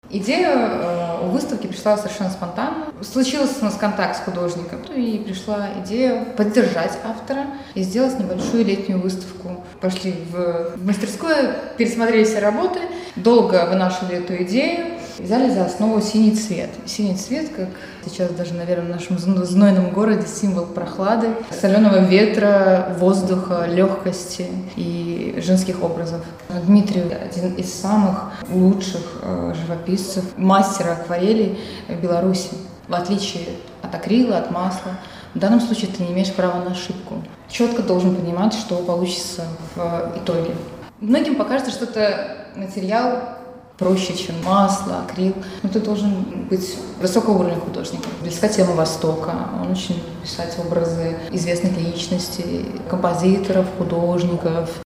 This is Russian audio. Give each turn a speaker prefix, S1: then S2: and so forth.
S1: Идея у выставки пришла совершенно спонтанно. Случился у нас контакт с художником, и пришла идея поддержать автора и сделать небольшую летнюю выставку. Пошли в мастерскую, пересмотрели все работы, долго вынашивали эту идею, взяли за основу синий цвет. Синий цвет, как сейчас даже, наверное, в нашем знойном городе, символ прохлады, соленого ветра, воздуха, легкости и женских образов. Дмитрий один из самых лучших живописцев, мастера акварели в Беларуси. В отличие от акрила, от масла, в данном случае ты не имеешь права на ошибку. Четко должен понимать, что получится в итоге. Многим покажется, что это материал проще, чем масло, акрил. Но ты должен быть высокого уровня художника. Близка тема Востока. Он очень любит писать образы известных личностей, композиторов, художников.